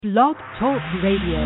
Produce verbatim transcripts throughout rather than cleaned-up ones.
Blog Talk Radio.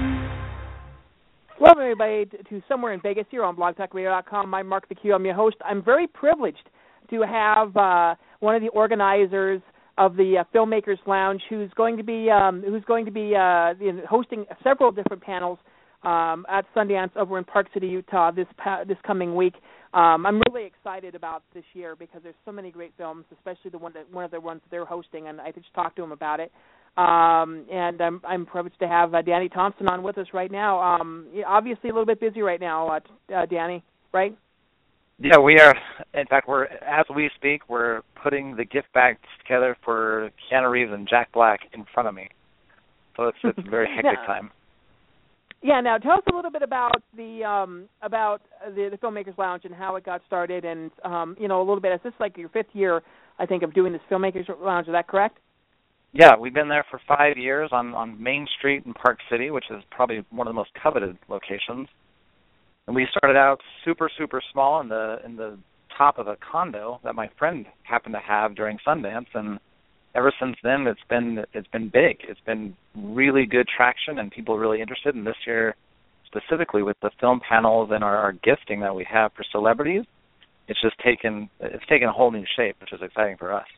Welcome, everybody, to Somewhere in Vegas here on blog talk radio dot com. I'm Mark the Q. I'm your host. I'm very privileged to have uh, one of the organizers of the uh, Filmmakers Lounge, who's going to be um, who's going to be uh, hosting several different panels um, at Sundance over in Park City, Utah, this pa- this coming week. Um, I'm really excited about this year because there's so many great films, especially the one that one of the ones that they're hosting, and I just talked to him about it. Um, and I'm, I'm privileged to have uh, Danny Thompson on with us right now. Um, obviously, a little bit busy right now, uh, uh, Danny, right? Yeah, we are. In fact, we're as we speak, we're putting the gift bags together for Keanu Reeves and Jack Black in front of me. So it's, it's a very hectic yeah. time. Yeah. Now, tell us a little bit about the um, about the, the Filmmakers Lounge and how it got started, and um, you know, a little bit. Is this like your fifth year, I think, of doing this Filmmakers Lounge? Is that correct? Yeah, we've been there for five years on, on Main Street in Park City, which is probably one of the most coveted locations. And we started out super, super small in the in the top of a condo that my friend happened to have during Sundance, and ever since then it's been it's been big. It's been really good traction, and people are really interested. And this year, specifically with the film panels and our, our gifting that we have for celebrities, it's just taken it's taken a whole new shape, which is exciting for us.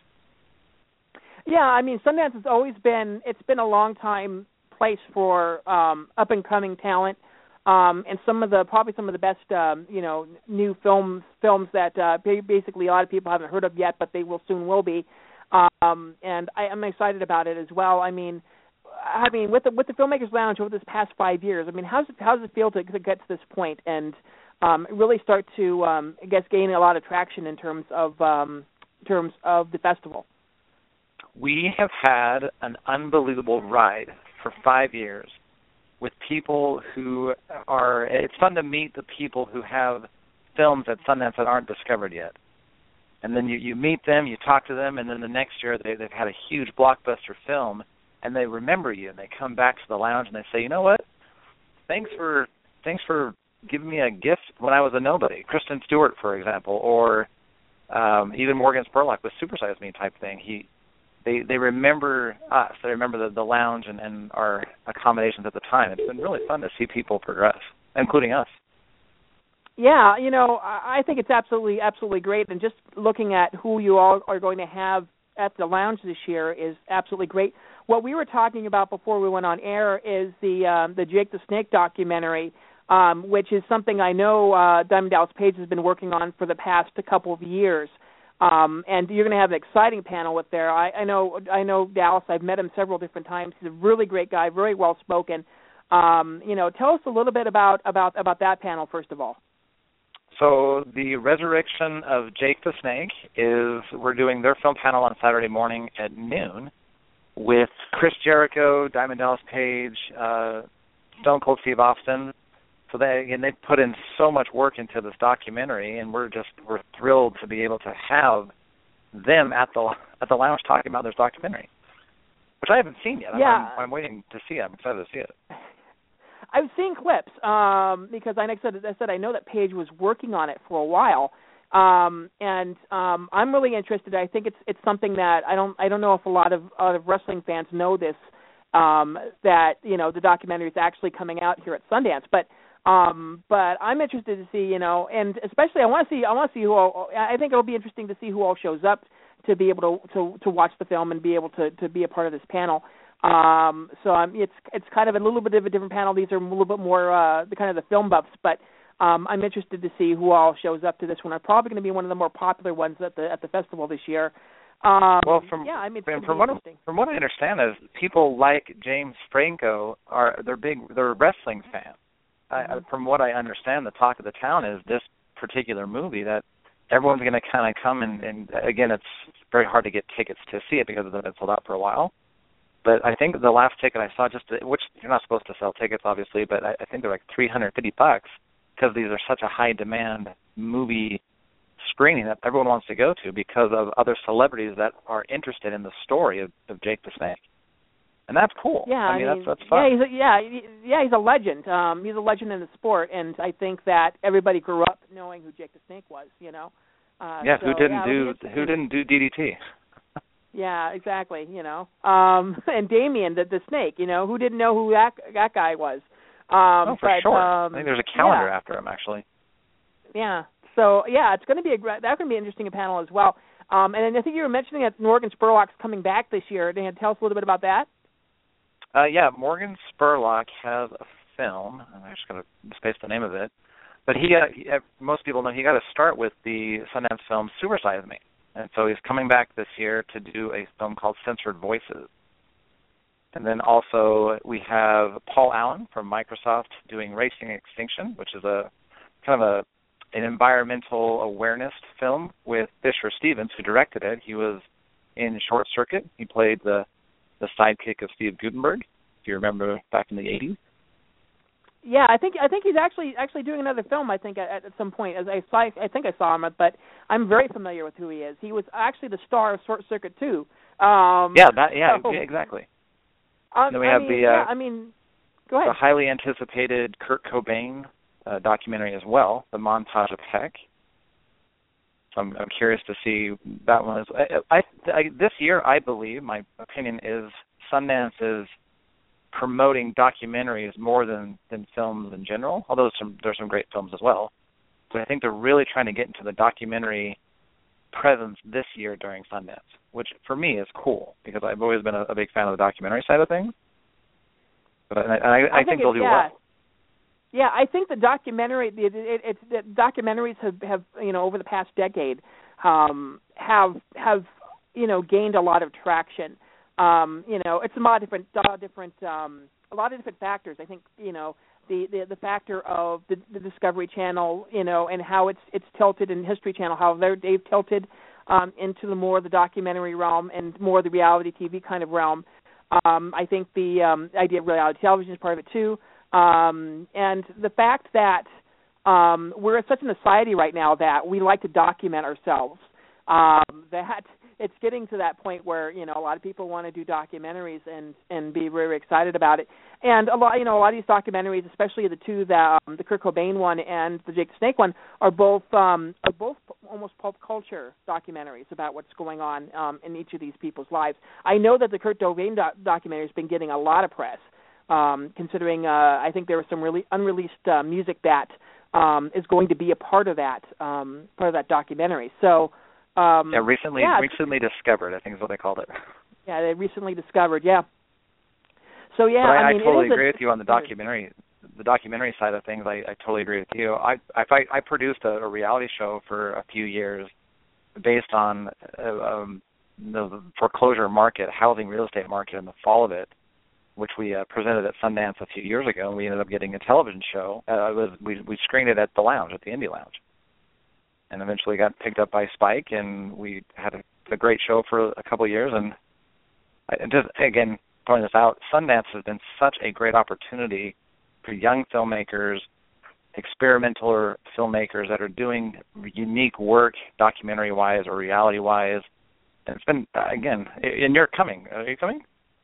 Yeah, I mean, Sundance has always been, it's been a long time place for um, up-and-coming talent, um, and some of the, probably some of the best, um, you know, new films, films that uh, basically a lot of people haven't heard of yet, but they will soon will be, um, and I, I'm excited about it as well. I mean, I mean, with the, with the Filmmakers Lounge over this past five years, I mean, how's it, how does it feel to, to get to this point and um, really start to, um, I guess, gain a lot of traction in terms of, um, in terms of the festival? We have had an unbelievable ride for five years with people who are, it's fun to meet the people who have films at Sundance that aren't discovered yet. And then you, you meet them, you talk to them, and then the next year they, they've had a huge blockbuster film, and they remember you, and they come back to the lounge and they say, you know what, thanks for thanks for giving me a gift when I was a nobody. Kristen Stewart, for example, or um, even Morgan Spurlock with Super Size Me type thing. He They they remember us. They remember the, the lounge and, and our accommodations at the time. It's been really fun to see people progress, including us. Yeah, you know, I think it's absolutely, absolutely great. And just looking at who you all are going to have at the lounge this year is absolutely great. What we were talking about before we went on air is the um, the Jake the Snake documentary, um, which is something I know uh, Diamond Dallas Page has been working on for the past a couple of years. Um, and you're going to have an exciting panel with there. I, I know, I know Dallas. I've met him several different times. He's a really great guy, very well spoken. Um, you know, tell us a little bit about, about, about that panel first of all. So the resurrection of Jake the Snake is we're doing their film panel on Saturday morning at noon with Chris Jericho, Diamond Dallas Page, uh, Stone Cold Steve Austin. So they again they put in so much work into this documentary, and we're just we're thrilled to be able to have them at the at the lounge talking about this documentary, which I haven't seen yet. Yeah. I'm, I'm waiting to see it. I'm excited to see it. I've seen clips um, because I said I said I know that Paige was working on it for a while, um, and um, I'm really interested. I think it's it's something that I don't I don't know if a lot of a lot of wrestling fans know this um, that you know the documentary is actually coming out here at Sundance, but. Um, but I'm interested to see, you know, and especially I want to see, I want to see who all, I think it'll be interesting to see who all shows up to be able to, to, to watch the film and be able to, to be a part of this panel. Um, so um, it's, it's kind of a little bit of a different panel. These are a little bit more, uh, the kind of the film buffs, but, um, I'm interested to see who all shows up to this one. I'm probably going to be one of the more popular ones at the, at the festival this year. Um, well, from, yeah, I mean, from, from what, from what I understand is people like James Franco are, they're big, they're wrestling fans. I, from what I understand, the talk of the town is this particular movie that everyone's going to kind of come and, and, again, it's very hard to get tickets to see it because it's been sold out for a while. But I think the last ticket I saw, just to, which you're not supposed to sell tickets, obviously, but I, I think they're like three hundred fifty bucks because these are such a high-demand movie screening that everyone wants to go to because of other celebrities that are interested in the story of, of Jake the Snake. And that's cool. Yeah, I mean, I mean that's that's fun. Yeah, he's a, yeah, yeah, he's a legend. Um, he's a legend in the sport, and I think that everybody grew up knowing who Jake the Snake was. You know. Uh, yeah, so, who didn't yeah, do who didn't do D D T? Yeah, exactly. You know, um, and Damien, the the snake. You know, who didn't know who that that guy was? Um, oh, for but, sure. Um, I think there's a calendar yeah. after him, actually. Yeah. So yeah, it's going to be a that's going to be an interesting panel as well. Um, and then I think you were mentioning that Morgan Spurlock's coming back this year. Can you tell us a little bit about that? Uh, yeah, Morgan Spurlock has a film. I'm just going to space the name of it. But he, got, he uh, most people know he got to start with the Sundance film Super Size Me. And so he's coming back this year to do a film called Censored Voices. And then also we have Paul Allen from Microsoft doing Racing Extinction, which is a kind of a an environmental awareness film with Fisher Stevens, who directed it. He was in Short Circuit. He played the the sidekick of Steve Guttenberg, if you remember back in the eighties. Yeah, I think I think he's actually actually doing another film. I think at, at some point, as I saw, I think I saw him, but I'm very familiar with who he is. He was actually the star of Short Circuit too. Um, yeah, that yeah, so, yeah exactly. Um, then we I have mean, the uh, yeah, I mean, go ahead. the highly anticipated Kurt Cobain uh, documentary as well, The Montage of Heck. So I'm, I'm curious to see that one. As, I, I, I this year, I believe, my opinion is Sundance is promoting documentaries more than, than films in general, although there's some, there's some great films as well. But I think they're really trying to get into the documentary presence this year during Sundance, which for me is cool because I've always been a, a big fan of the documentary side of things. But I, I, I, I think, think they'll do yeah. well. Yeah, I think the documentary, it, it, it's the documentaries have, have, you know, over the past decade, um, have have, you know, gained a lot of traction. Um, you know, it's a lot of different, uh, different, um, a lot of different factors. I think, you know, the, the, the factor of the, the Discovery Channel, you know, and how it's it's tilted, in History Channel, how they're, they've tilted um, into the more the documentary realm and more the reality T V kind of realm. Um, I think the um, idea of reality television is part of it too. Um, and the fact that um, we're in such a society right now that we like to document ourselves, um, that it's getting to that point where, you know, a lot of people want to do documentaries and, and be very excited about it. And a lot, you know, a lot of these documentaries, especially the two that um, the Kurt Cobain one and the Jake the Snake one, are both um, are both almost pulp culture documentaries about what's going on um, in each of these people's lives. I know that the Kurt Cobain doc- documentary has been getting a lot of press. Um, considering uh, I think there was some really unreleased uh, music that um, is going to be a part of that um, part of that documentary. So um, yeah, recently yeah, recently discovered, I think is what they called it. Yeah, they recently discovered. Yeah. So yeah, but I, I mean, I totally it is agree a, with you on the documentary, the documentary side of things. I, I totally agree with you. I I, I produced a, a reality show for a few years based on uh, um, the foreclosure market, housing real estate market, and the fall of it, which we uh, presented at Sundance a few years ago, and we ended up getting a television show. Uh, it was, we we screened it at the Lounge, at the Indie Lounge, and eventually got picked up by Spike, and we had a, a great show for a couple of years. And I, just again, pointing this out, Sundance has been such a great opportunity for young filmmakers, experimental filmmakers that are doing unique work, documentary-wise or reality-wise. And it's been, uh, again, and you're coming. Are you coming?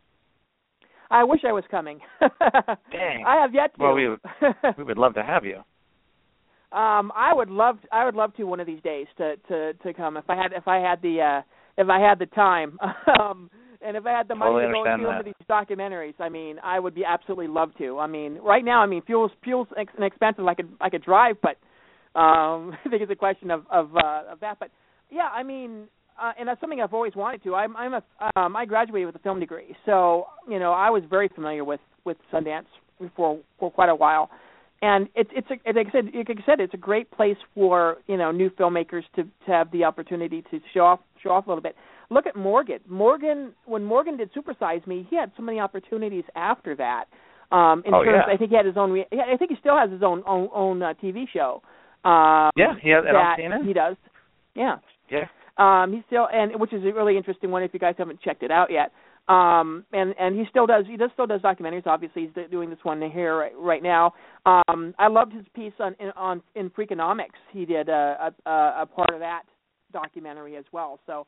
I wish I was coming. Dang. I have yet to. Well, we would, we would love to have you. Um, I would love I would love to one of these days to, to, to come if I had if I had the uh, if I had the time um, and if I had the money totally to go and see one of these documentaries. I mean, I would be absolutely love to. I mean, right now, I mean, fuel's fuel's inexpensive. I could I could drive, but um, I think it's a question of of, uh, of that. But yeah, I mean. Uh, and that's something I've always wanted to. I'm, I'm a, um, I graduated with a film degree, so you know I was very familiar with, with Sundance for for quite a while, and it's it's a, like I said, like I said, it's a great place for you know new filmmakers to, to have the opportunity to show off show off a little bit. Look at Morgan. Morgan, when Morgan did Super Size Me, he had so many opportunities after that. Um, in oh, terms, yeah. I think he had his own. I think he still has his own own, own uh, T V show. Um, yeah, he has. And that I'm seeing it. He does. Yeah. Yeah. Um, he still, and which is a really interesting one if you guys haven't checked it out yet. Um, and and he still does, he does still does documentaries. Obviously, he's doing this one here right, right now. Um, I loved his piece on in, on in Freakonomics. He did a, a, a part of that documentary as well. So,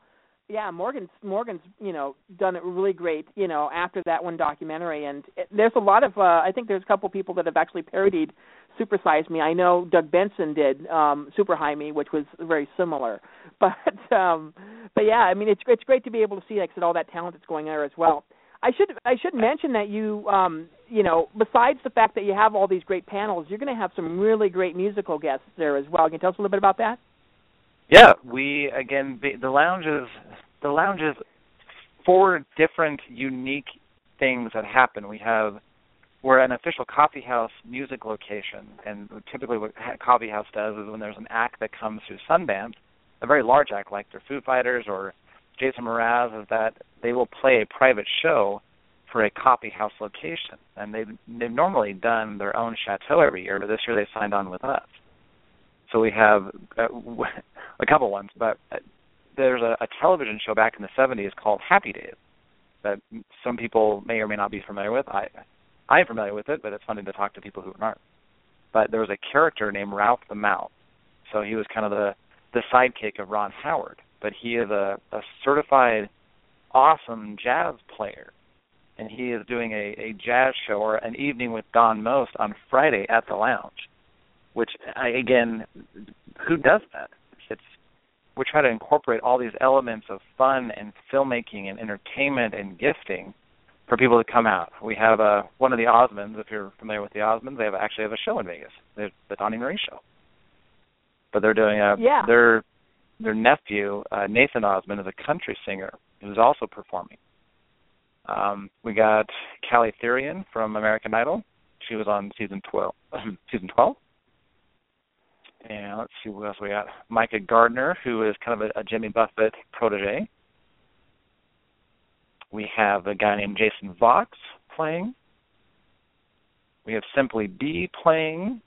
Yeah, Morgan's Morgan's you know done it really great you know after that one documentary, and it, there's a lot of uh, I think there's a couple people that have actually parodied Super Size Me. I know Doug Benson did um, Super High Me, which was very similar. But um, but yeah, I mean it's it's great to be able to see like I said, all that talent that's going there as well. I should I should mention that you um, you know besides the fact that you have all these great panels, you're going to have some really great musical guests there as well. Can you tell us a little bit about that? Yeah, we again the, the lounges the lounges four different unique things that happen. We have we're an official coffee house music location, and typically what a coffee house does is when there's an act that comes through Sundance, a very large act like the Foo Fighters or Jason Mraz, is that they will play a private show for a coffee house location, and they've, they've normally done their own chateau every year, but this year they signed on with us. So we have uh, a couple ones, but there's a, a television show back in the seventies called Happy Days that some people may or may not be familiar with. I, I'm familiar with it, but it's funny to talk to people who aren't. But there was a character named Ralph the Mouse. So he was kind of the, the sidekick of Ron Howard, but he is a, a certified awesome jazz player, and he is doing a, a jazz show or an evening with Don Most on Friday at the lounge. Which, I, again, who does that? It's we try to incorporate all these elements of fun and filmmaking and entertainment and gifting for people to come out. We have uh, one of the Osmonds, if you're familiar with the Osmonds, they have actually have a show in Vegas, There's the Donnie Marie Show. But they're doing a yeah. their their nephew uh, Nathan Osmond is a country singer who's also performing. Um, we got Callie Therian from American Idol. She was on season twelve. season twelve. And let's see what else we got. Micah Gardner, who is kind of a, a Jimmy Buffett protege. We have a guy named Jason Vox playing. We have Simply B playing.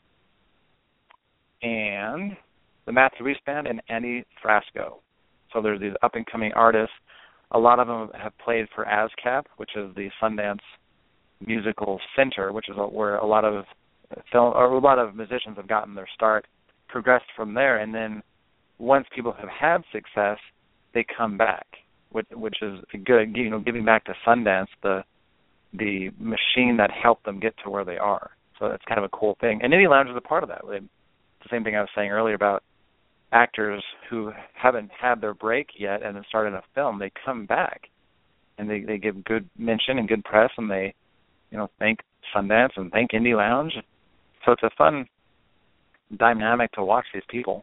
And the Matthew Reese Band and Andy Frasco. So there's these up-and-coming artists. A lot of them have played for ASCAP, which is the Sundance Musical Center, which is where a lot of film or a lot of musicians have gotten their start, progressed from there, and then once people have had success, they come back, which, which is good. You know, giving back to Sundance, the the machine that helped them get to where they are. So that's kind of a cool thing. And Indie Lounge is a part of that. They, the same thing I was saying earlier about actors who haven't had their break yet and then started a film, they come back and they, they give good mention and good press, and they, you know, thank Sundance and thank Indie Lounge. So it's a fun dynamic to watch these people.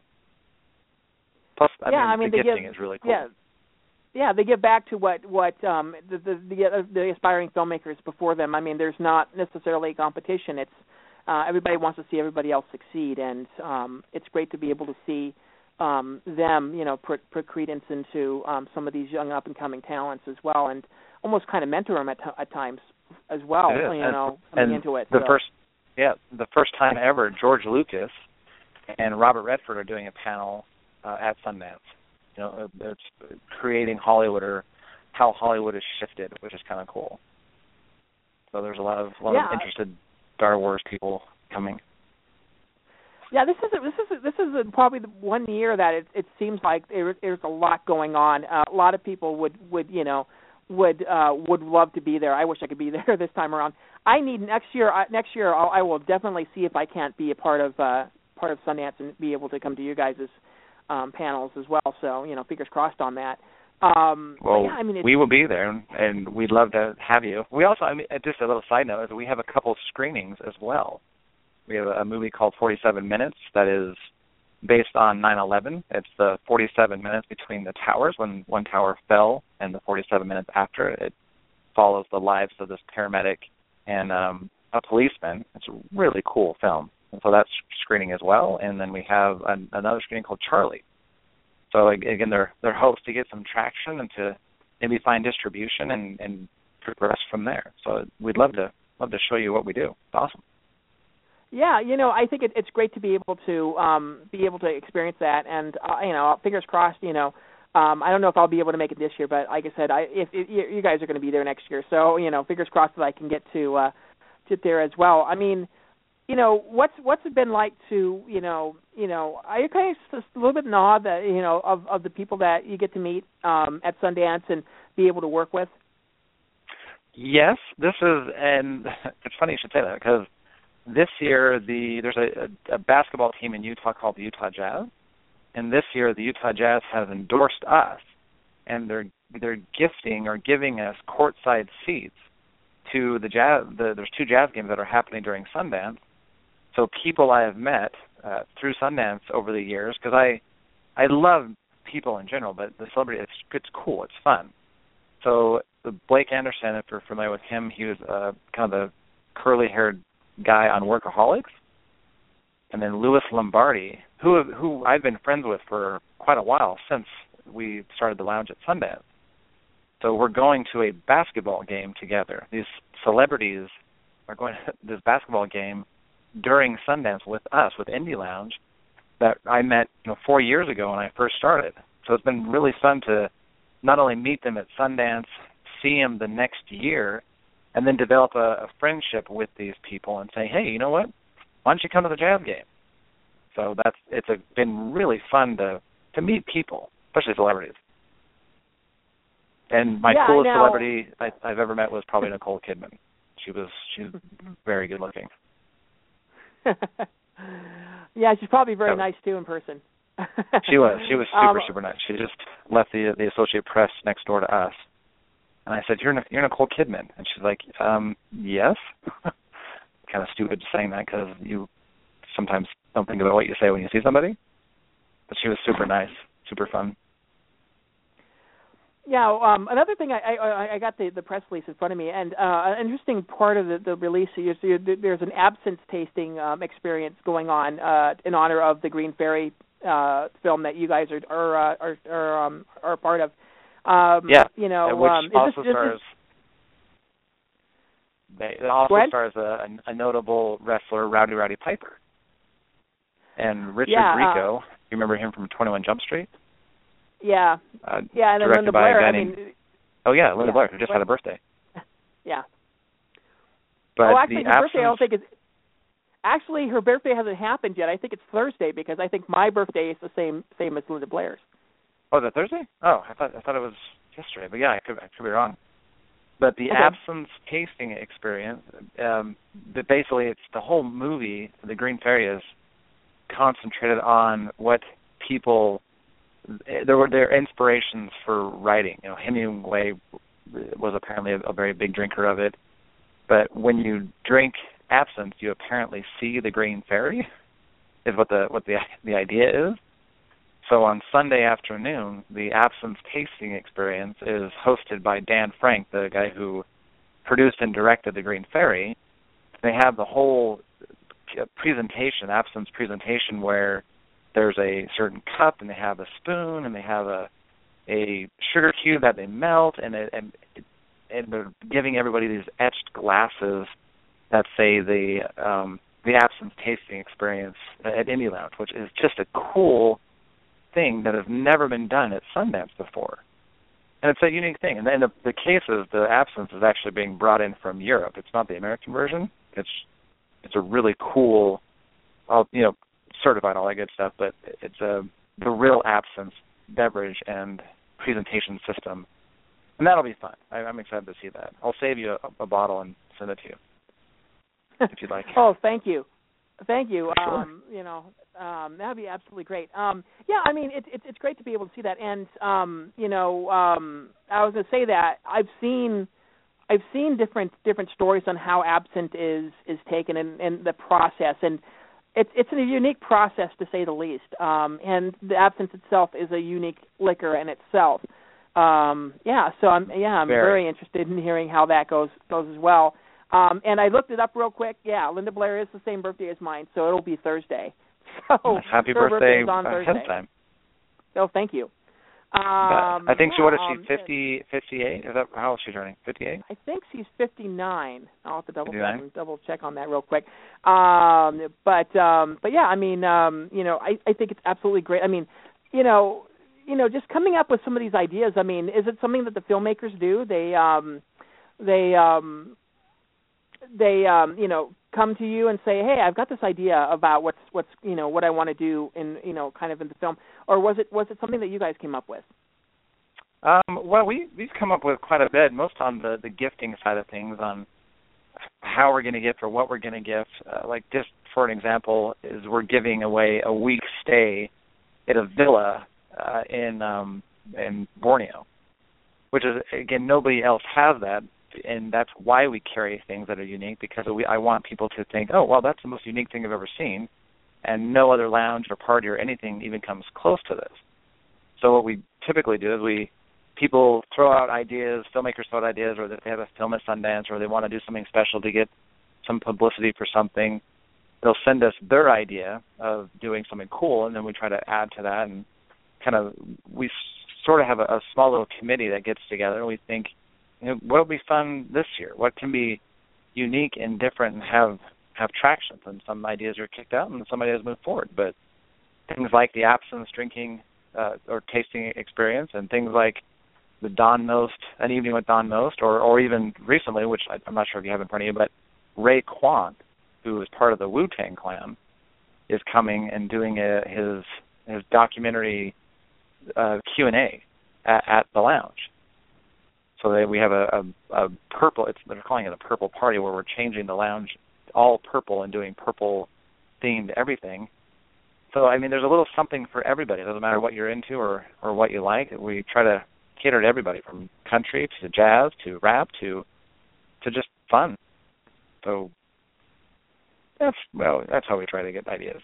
Plus, I yeah, mean, I mean the they gifting give, is really cool. Yeah, yeah, they give back to what what um, the, the the the aspiring filmmakers before them. I mean, there's not necessarily competition. It's uh, everybody wants to see everybody else succeed, and um, it's great to be able to see um, them, you know, put, put credence into um, some of these young up and coming talents as well, and almost kind of mentor them at, t- at times as well. It is. You and, know, coming and into it. The so. first, yeah, the first time ever, George Lucas and Robert Redford are doing a panel uh, at Sundance. You know, it's creating Hollywood, or how Hollywood has shifted, which is kind of cool. So there's a lot of a lot yeah. of interested Star Wars people coming. Yeah, this is a, this is a, this is a, probably the one year that it, it seems like there, there's a lot going on. Uh, a lot of people would, would you know would uh, would love to be there. I wish I could be there this time around. I need next year. Uh, next year, I'll, I will definitely see if I can't be a part of uh, part of Sundance and be able to come to you guys' um, panels as well. So you know, fingers crossed on that. Um, well, yeah, I mean, we will be there, and we'd love to have you. We also, I mean, just a little side note, is we have a couple screenings as well. We have a movie called forty-seven minutes that is based on nine eleven. It's the forty-seven minutes between the towers, when one tower fell, and the forty-seven minutes after. It follows the lives of this paramedic and um, a policeman. It's a really cool film. And so that's screening as well. And then we have an, another screening called Charlie. So again, they're they're hopes to get some traction and to maybe find distribution and, and progress from there. So we'd love to love to show you what we do. It's awesome. Yeah, you know, I think it, it's great to be able to um, be able to experience that, and uh, you know, fingers crossed. You know, um, I don't know if I'll be able to make it this year, but like I said, I, if, if you guys are going to be there next year, so you know, fingers crossed that I can get to uh, get there as well. I mean, you know, what's what's it been like to, you know, you know, are you kind of just a little bit in awe that, you know, of, of the people that you get to meet um, at Sundance and be able to work with? Yes, this is, and it's funny you should say that, because this year the there's a, a basketball team in Utah called the Utah Jazz, and this year the Utah Jazz has endorsed us, and they're they're gifting or giving us courtside seats to the jazz. The, there's two jazz games that are happening during Sundance. So people I have met uh, through Sundance over the years, because I I love people in general, but the celebrity, it's it's cool, it's fun. So the Blake Anderson, if you're familiar with him, he was uh, kind of the curly-haired guy on Workaholics. And then Louis Lombardi, who who I've been friends with for quite a while, since we started the lounge at Sundance. So we're going to a basketball game together. These celebrities are going to this basketball game during Sundance with us, with Indie Lounge, that I met, you know, four years ago when I first started. So it's been really fun to not only meet them at Sundance, see them the next year, and then develop a, a friendship with these people and say, hey, you know what? Why don't you come to the jazz game? So that's it's a, been really fun to, to meet people, especially celebrities. And my yeah, coolest now, celebrity I, I've ever met was probably Nicole Kidman. She was she's very good looking. Yeah, she's probably very so, nice too in person. She was. She was super um, super nice. She just left the the Associated Press next door to us, and I said, "You're you're Nicole Kidman," and she's like, um, "Yes." Kind of stupid saying that because you sometimes don't think about what you say when you see somebody. But she was super nice, super fun. Yeah, um, another thing, I, I, I got the, the press release in front of me, and uh, an interesting part of the, the release is there's an absinthe tasting um, experience going on uh, in honor of the Green Fairy uh, film that you guys are are uh, are, are, um, are a part of. Um, yeah, you know, which um, is also this, stars. This, it also stars a, a notable wrestler, Rowdy Roddy Piper, and Richard yeah, Grieco. Uh, you remember him from twenty-one Jump Street? Yeah, uh, yeah, and then directed Linda by Blair. a guy I named, mean, oh yeah, Linda yeah, Blair, who just had a birthday. Yeah. But oh, actually, the her absence, birthday, I don't think is. Actually, her birthday hasn't happened yet. I think it's Thursday because I think my birthday is the same same as Linda Blair's. Oh, is it Thursday? Oh, I thought I thought it was yesterday, but yeah, I could I could be wrong. But the okay. absence tasting experience, um, that basically it's the whole movie. The Green Fairy is concentrated on what people. There were their inspirations for writing. You know, Hemingway was apparently a, a very big drinker of it. But when you drink absinthe, you apparently see the Green Fairy. Is what the what the the idea is. So on Sunday afternoon, the absinthe tasting experience is hosted by Dan Frank, the guy who produced and directed the Green Fairy. They have the whole presentation, absinthe presentation, where there's a certain cup, and they have a spoon, and they have a a sugar cube that they melt, and it, and and they're giving everybody these etched glasses that say the um, the absinthe tasting experience at Indie Lounge, which is just a cool thing that has never been done at Sundance before, and it's a unique thing. And then the, the case is the absinthe is actually being brought in from Europe. It's not the American version. It's it's a really cool, you know. certified, all that good stuff, but it's a the real absinthe beverage and presentation system, and that'll be fun. I, I'm excited to see that. I'll save you a, a bottle and send it to you if you'd like. Oh, thank you, thank you. Sure. Um, you know, um, that'd be absolutely great. Um, yeah, I mean, it's it, it's great to be able to see that, and um, you know, um, I was going to say that I've seen. I've seen different different stories on how absinthe is is taken and, and the process, and It's it's a unique process, to say the least, um, and the absinthe itself is a unique liquor in itself. Um, yeah, so I'm yeah I'm very. very interested in hearing how that goes goes as well. Um, and I looked it up real quick. Yeah, Linda Blair is the same birthday as mine, so it'll be Thursday. So happy her birthday on ahead of time. So thank you. Um, I think she yeah, what is she um, fifty, fifty-eight? Is that how old is she turning? fifty-eight? I think she's fifty-nine. I'll have to double fifty-nine? check, double check on that real quick. Um, but um, but yeah, I mean, um, you know, I, I think it's absolutely great. I mean, you know, you know, just coming up with some of these ideas. I mean, is it something that the filmmakers do? They um, they um, they um, you know come to you and say, "Hey, I've got this idea about what's what's you know what I want to do in you know kind of in the film," or was it was it something that you guys came up with? Um, well, we we've come up with quite a bit, most on the the gifting side of things, on how we're going to gift or what we're going to gift. Uh, like just for an example, is we're giving away a week stay at a villa uh, in um, in Borneo, which is, again, nobody else has that, and that's why we carry things that are unique, because we, I want people to think, oh, well, that's the most unique thing I've ever seen, and no other lounge or party or anything even comes close to this. So what we typically do is we people throw out ideas, filmmakers throw out ideas, or that they have a film at Sundance, or they want to do something special to get some publicity for something. They'll send us their idea of doing something cool, and then we try to add to that, and kind of we sort of have a, a small little committee that gets together, and we think, you know, what would be fun this year? What can be unique and different and have have traction? And some ideas are kicked out, and some ideas move forward. But things like the absinthe drinking uh, or tasting experience, and things like the Don Most, an evening with Don Most, or or even recently, which I, I'm not sure if you have in front of you, but Ray Kwan, who is part of the Wu-Tang Clan, is coming and doing a, his his documentary uh, Q and A at, at the lounge. So they, we have a, a, a purple, it's, they're calling it a purple party, where we're changing the lounge all purple and doing purple-themed everything. So, I mean, there's a little something for everybody. It doesn't matter what you're into or, or what you like. We try to cater to everybody, from country to jazz to rap to to just fun. So that's well, that's how we try to get ideas.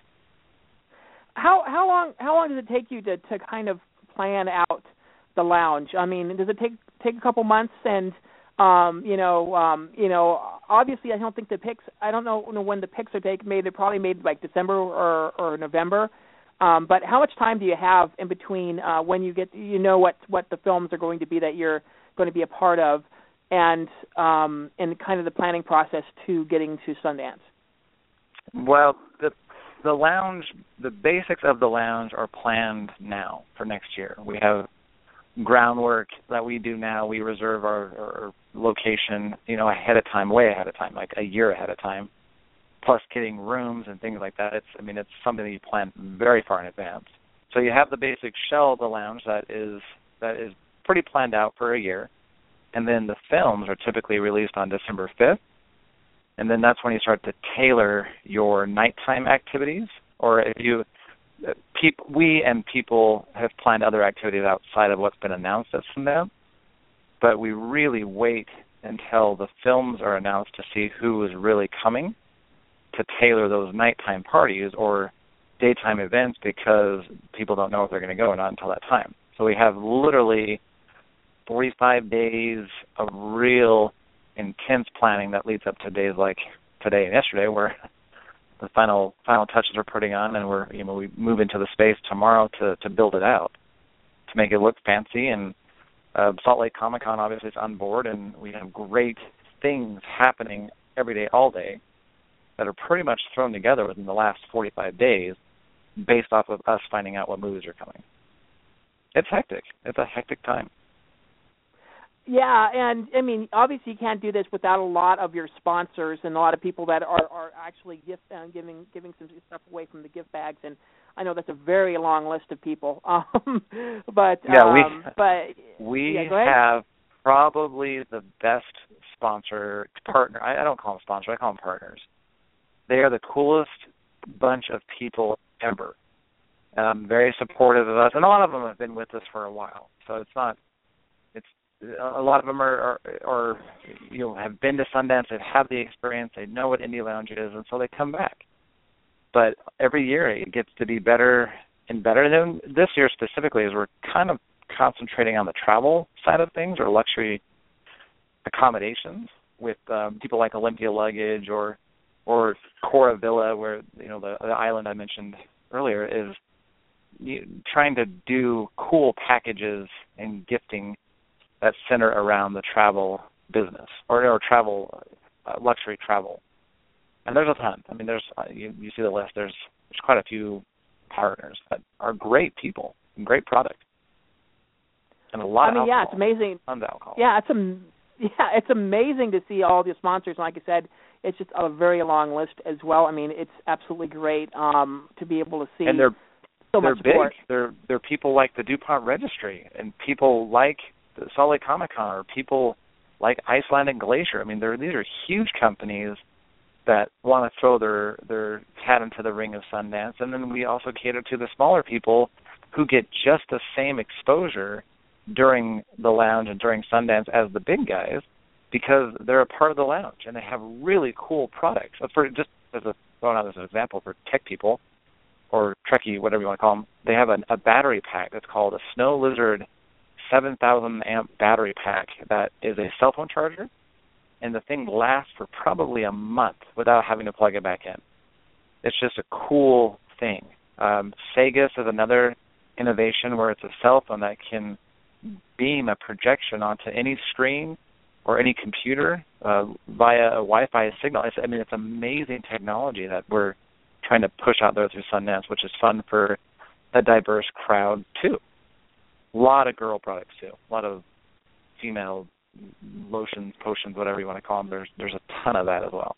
How how long how long does it take you to, to kind of plan out the lounge? I mean, does it take take a couple months? And um, you know, um, you know, obviously, I don't think the picks. I don't know, know when the picks are take, made. They're probably made like December or, or November. Um, but how much time do you have in between uh, when you get you know what, what the films are going to be that you're going to be a part of, and um, and kind of the planning process to getting to Sundance? Well, the the lounge, the basics of the lounge are planned now for next year. We have groundwork that we do now. We reserve our, our location, you know, ahead of time, way ahead of time, like a year ahead of time. Plus getting rooms and things like that. It's, I mean, it's something that you plan very far in advance. So you have the basic shell of the lounge that is that is pretty planned out for a year, and then the films are typically released on December fifth, and then that's when you start to tailor your nighttime activities. Or if you, people, we and people have planned other activities outside of what's been announced at Sundance, but we really wait until the films are announced to see who is really coming, to tailor those nighttime parties or daytime events, because people don't know if they're going to go or not until that time. So we have literally forty-five days of real intense planning that leads up to days like today and yesterday, where the final final touches are putting on, and we're you know we move into the space tomorrow to to build it out, to make it look fancy. And uh, Salt Lake Comic Con obviously is on board, and we have great things happening every day, all day, that are pretty much thrown together within the last forty-five days based off of us finding out what movies are coming. It's hectic. It's a hectic time. Yeah, and, I mean, obviously you can't do this without a lot of your sponsors and a lot of people that are, are actually gift, uh, giving giving some stuff away from the gift bags, and I know that's a very long list of people. Um, but yeah, we, um, but, we yeah, have probably the best sponsor, partner. I, I don't call them sponsors. I call them partners. They are the coolest bunch of people ever. Um, very supportive of us, and a lot of them have been with us for a while. So it's not. It's a lot of them are, are, are you know, have been to Sundance. They have the experience. They know what Indie Lounge is, and so they come back. But every year it gets to be better and better. And then this year specifically, is we're kind of concentrating on the travel side of things, or luxury accommodations with um, people like Olympia Luggage or. or Cora Villa, where, you know, the, the island I mentioned earlier, is you, trying to do cool packages and gifting that center around the travel business, or, or travel, uh, luxury travel. And there's a ton. I mean, there's uh, you, you see the list. There's there's quite a few partners that are great people and great product, and a lot I mean, of yeah, alcohol. it's amazing. Tons of alcohol. Yeah, it's am- yeah, it's amazing to see all the sponsors. Like I said, It's just a very long list as well. I mean, it's absolutely great um, to be able to see. And they're so they're much big. support. They're they're people like the DuPont Registry and people like the Salt Lake Comic Con or people like Icelandic Glacier. I mean, they're these are huge companies that want to throw their their hat into the ring of Sundance, and then we also cater to the smaller people who get just the same exposure during the lounge and during Sundance as the big guys, because they're a part of the lounge and they have really cool products. For just as a throwing out as an example for tech people or Trekkie, whatever you want to call them, they have a, a battery pack that's called a Snow Lizard seven thousand amp battery pack that is a cell phone charger, and the thing lasts for probably a month without having to plug it back in. It's just a cool thing. Um, Sagus is another innovation where it's a cell phone that can beam a projection onto any screen or any computer uh, via a Wi-Fi signal. It's, I mean, it's amazing technology that we're trying to push out there through Sundance, which is fun for a diverse crowd, too. A lot of girl products, too. A lot of female lotions, potions, whatever you want to call them. There's, there's a ton of that as well.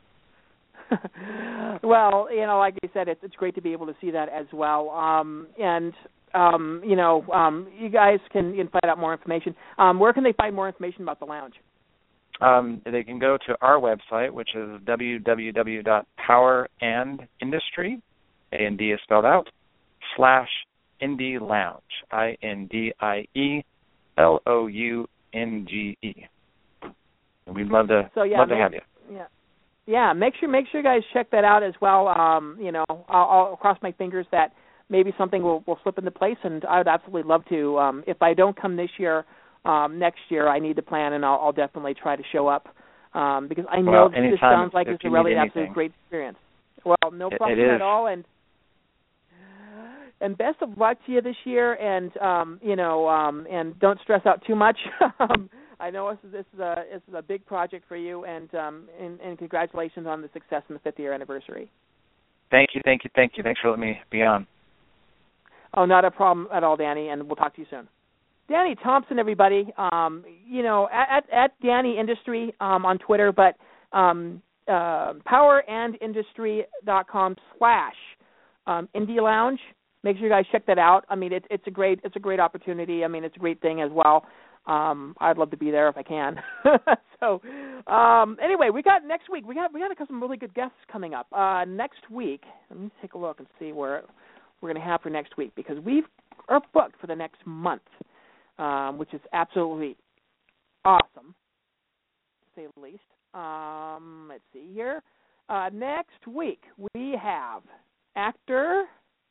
Well, you know, like I said, it's it's great to be able to see that as well. Um, and um, you know, um, you guys can, you can find out more information. Um, where can they find more information about the lounge? Um, they can go to our website, which is w w w dot power and industry, A and D is spelled out, slash Indie Lounge, I N D I E L O U N G E. And we'd love to so, yeah, love to make, have you. Yeah. Yeah, make sure make sure you guys check that out as well. Um, you know, I'll, I'll cross my fingers that maybe something will, will slip into place, and I would absolutely love to. Um, if I don't come this year, um, next year I need to plan, and I'll, I'll definitely try to show up um, because I know well, this sounds like it's a really absolute great experience. Well, no problem it, it at all, and and best of luck to you this year, and um, you know, um, and don't stress out too much. um, I know this is, this is a this is a big project for you, and, um, and and congratulations on the success in the fifth year anniversary. Thank you, thank you, thank you. Thanks for letting me be on. Oh, not a problem at all, Danny, and we'll talk to you soon. Danny Thompson, everybody. Um, you know, at at Danny Industry um, on Twitter, but um, uh, powerandindustry.com slash um, Indie Lounge. Make sure you guys check that out. I mean, it, it's a great it's a great opportunity. I mean, it's a great thing as well. Um, I'd love to be there if I can. so, um, anyway, we got next week. We got we got some really good guests coming up uh, next week. Let me take a look and see where we're going to have for next week, because we are booked for the next month, um, which is absolutely awesome, to say the least. Um, let's see here. Uh, next week we have actor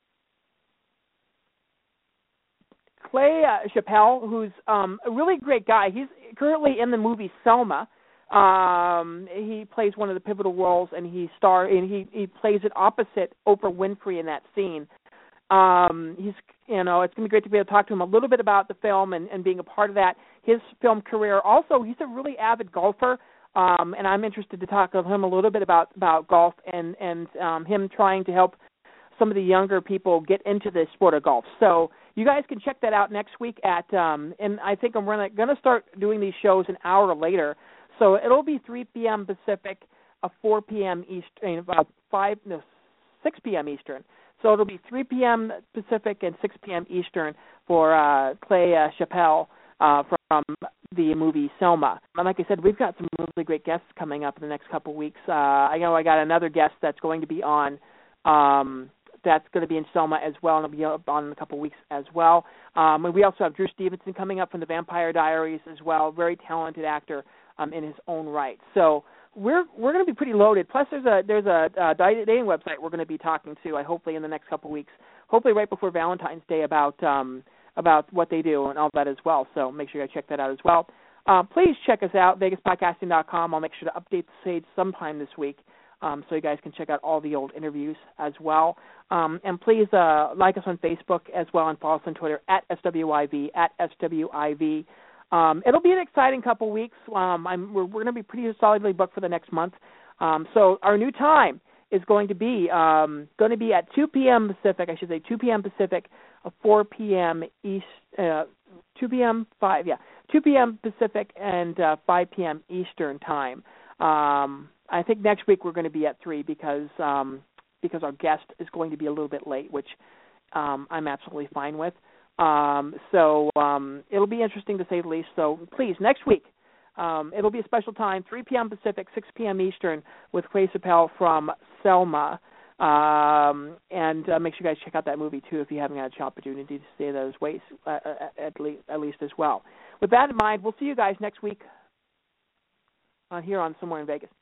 Clay uh, Chappelle, who's um, a really great guy. He's currently in the movie Selma. Um, he plays one of the pivotal roles, and he star and he, he plays it opposite Oprah Winfrey in that scene. Um, he's you know it's gonna be great to be able to talk to him a little bit about the film and, and being a part of that. His film career. Also, he's a really avid golfer, um, and I'm interested to talk to him a little bit about, about golf and and um, him trying to help some of the younger people get into the sport of golf. So you guys can check that out next week at, um, and I think I'm going to start doing these shows an hour later. So it'll be three p.m. Pacific, uh, four p.m. Eastern, about five, no, six p.m. Eastern. So it'll be three p.m. Pacific and six p.m. Eastern for uh, Clay uh, Chappelle uh, from the movie Selma. And like I said, we've got some really great guests coming up in the next couple of weeks. Uh, I know I got another guest that's going to be on. Um, That's going to be in Selma as well, and it'll be on in a couple of weeks as well. Um, and we also have Drew Stevenson coming up from the Vampire Diaries as well, very talented actor um, in his own right. So we're we're going to be pretty loaded. Plus, there's a there's a, a dating website we're going to be talking to, I hopefully in the next couple of weeks, hopefully right before Valentine's Day, about um, about what they do and all that as well. So make sure you check that out as well. Uh, please check us out, vegas podcasting dot com. I'll make sure to update the page sometime this week. Um, so you guys can check out all the old interviews as well. Um, and please uh, like us on Facebook as well, and follow us on Twitter at S W I V, at S W I V. Um, it'll be an exciting couple weeks. Um, I'm, we're we're going to be pretty solidly booked for the next month. Um, so our new time is going to be um, going to be at two p.m. Pacific, I should say two p.m. Pacific, uh, four p.m. East, uh, two p.m. five, yeah, two p.m. Pacific and uh, five p.m. Eastern time. Um, I think next week we're going to be at three because um, because our guest is going to be a little bit late, which um, I'm absolutely fine with. Um, so um, it'll be interesting to say the least. So please, next week, um, it'll be a special time, three p.m. Pacific, six p.m. Eastern, with Clay Chappelle from Selma. Um, and uh, make sure you guys check out that movie, too, if you haven't had an opportunity to see those ways, uh, at, least, at least as well. With that in mind, we'll see you guys next week uh, here on Somewhere in Vegas.